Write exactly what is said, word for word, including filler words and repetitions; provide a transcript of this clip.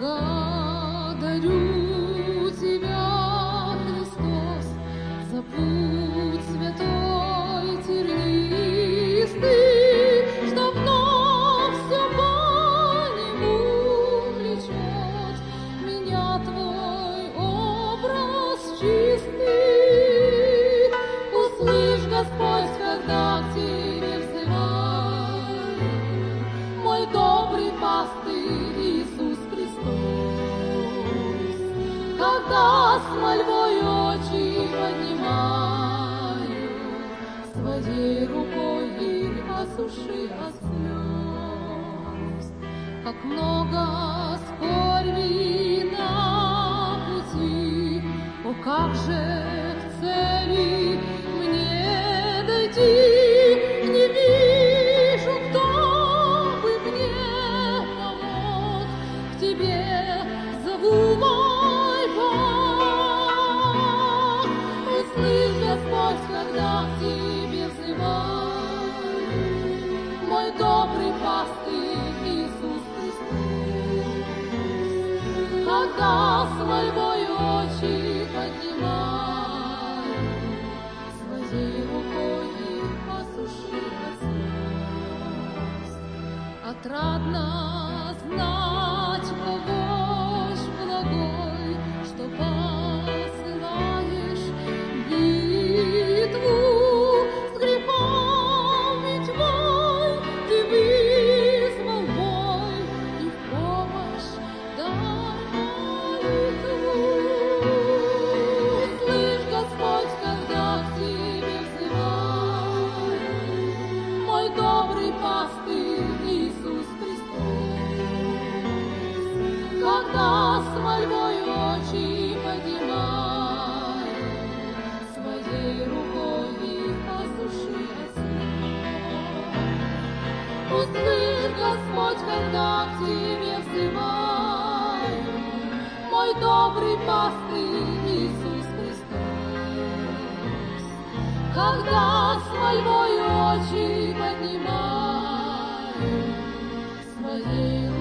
Благодарю Тебя, Христос, за путь святой тернистый, что вновь все по нему влечет меня Твой образ чистый. Услышь, Господь, когда к Тебе взываю, мой добрый пастырь Иисус Христос. Когда с мольбой очи поднимаю, своей рукой их осуши от слез. Как много скорби на пути, о, как же к цели мне дойти, не вижу, кто бы мне помог, к Тебе зову мой Бог. Услышь, Господь, когда к Тебе взываю, мой добрый пастырь Иисус Христос. Когда с мольбой очи поднимаю, своей рукой их осуши от слез. Отрадно знать, помощь благой, что посылаешь битву с грехом, ведь мой Ты вызвал бой и в помощь дай молитву. Слышь, Господь, когда к Тебе взываю, мой добрый пастырь Иисус Христос. Когда с мольбой очи поднимаю, своей рукой их осуши от слез. Услышь, Господь, когда к Тебе взываю, мой добрый пастырь Иисус Христос. Когда с мольбой очи поднимаю, своей